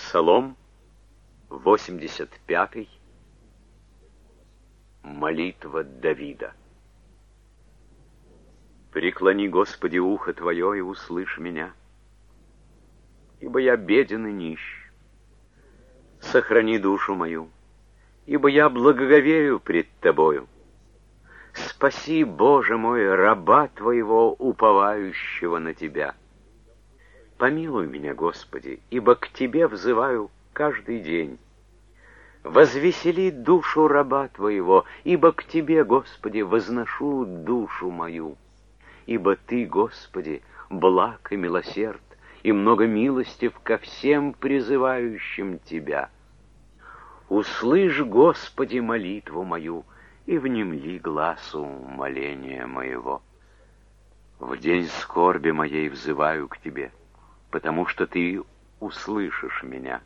Псалом 85. Молитва Давида. Преклони, Господи, ухо Твое и услышь меня, ибо я беден и нищ. Сохрани душу мою, ибо я благоговею пред Тобою. Спаси, Боже мой, раба Твоего, уповающего на Тебя. Помилуй меня, Господи, ибо к Тебе взываю каждый день. Возвесели душу раба Твоего, ибо к Тебе, Господи, возношу душу мою. Ибо Ты, Господи, благ и милосерд, и много милостив ко всем призывающим Тебя. Услышь, Господи, молитву мою, и внемли гласу моления моего. В день скорби моей взываю к Тебе, потому что Ты услышишь меня.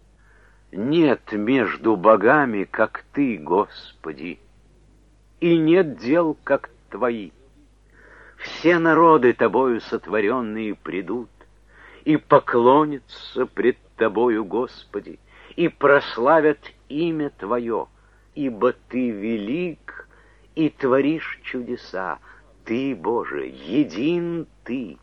Нет между богами, как Ты, Господи, и нет дел, как Твои. Все народы Тобою сотворенные придут и поклонятся пред Тобою, Господи, и прославят имя Твое, ибо Ты велик и творишь чудеса. Ты, Боже, един Ты.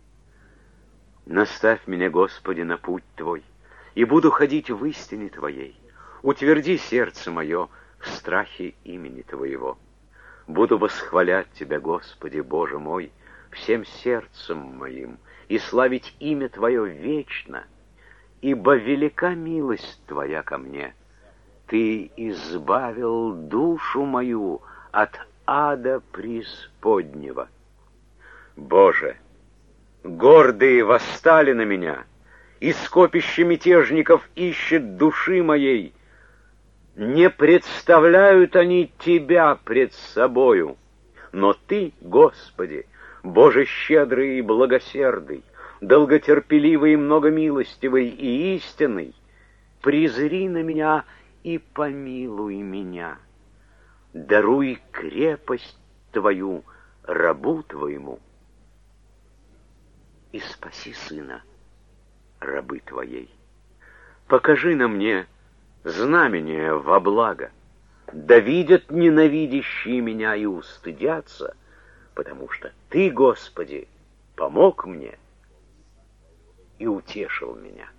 Наставь меня, Господи, на путь Твой, и буду ходить в истине Твоей. Утверди сердце мое в страхе имени Твоего. Буду восхвалять Тебя, Господи, Боже мой, всем сердцем моим, и славить имя Твое вечно, ибо велика милость Твоя ко мне. Ты избавил душу мою от ада преисподнего. Боже, гордые восстали на меня, и скопище мятежников ищет души моей. Не представляют они Тебя пред собою, но Ты, Господи, Боже щедрый и благосердый, долготерпеливый и многомилостивый и истинный, презри на меня и помилуй меня. Даруй крепость Твою рабу Твоему и спаси сына рабы Твоей. Покажи на мне знамение во благо, да видят ненавидящие меня и устыдятся, потому что Ты, Господи, помог мне и утешил меня.